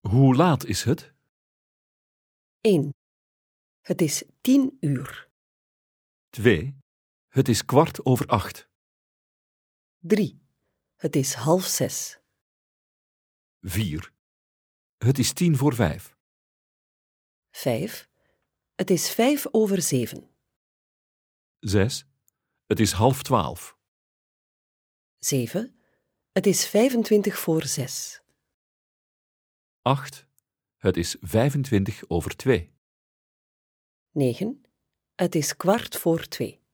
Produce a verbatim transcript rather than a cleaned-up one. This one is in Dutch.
Hoe laat is het? één. Het is tien uur. twee. Het is kwart over acht. drie. Het is half zes. vier. Het is tien voor vijf. vijf. Het is vijf over zeven. zes. Het is half twaalf. zeven. Het is vijfentwintig voor zes. acht. Het is vijfentwintig over twee. negen. Het is kwart voor twee.